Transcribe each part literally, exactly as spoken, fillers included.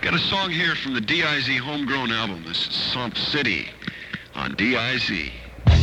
Got a song here from the D I Z Homegrown album. This is Sump City on D I Z.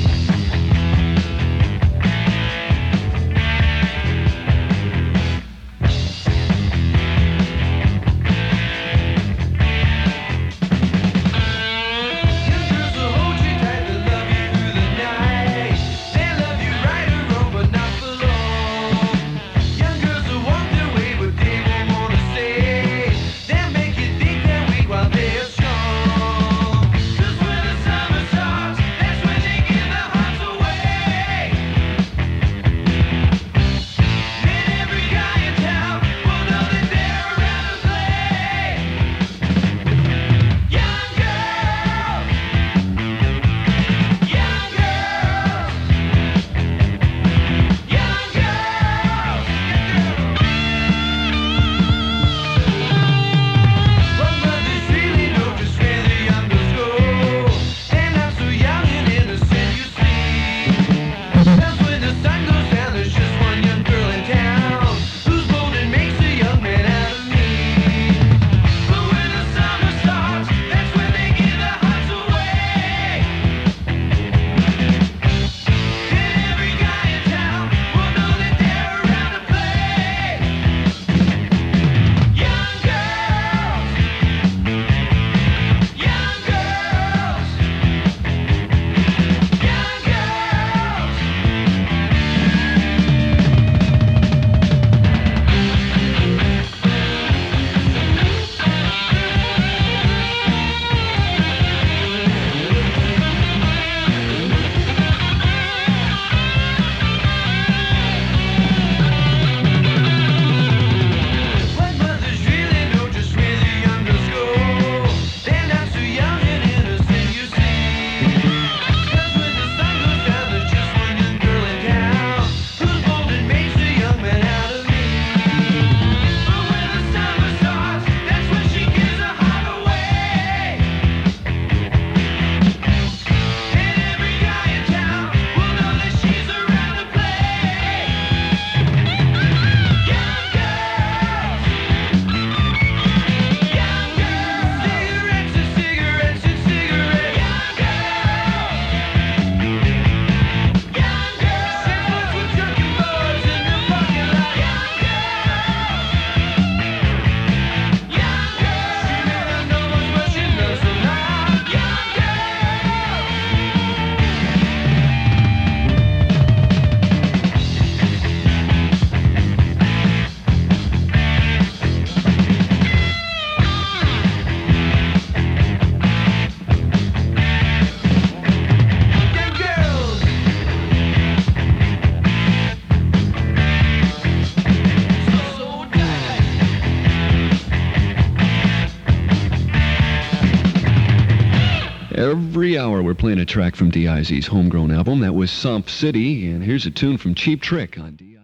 Every hour we're playing a track from D I Z's Homegrown album. That was Sump City, and here's a tune from Cheap Trick on D I Z.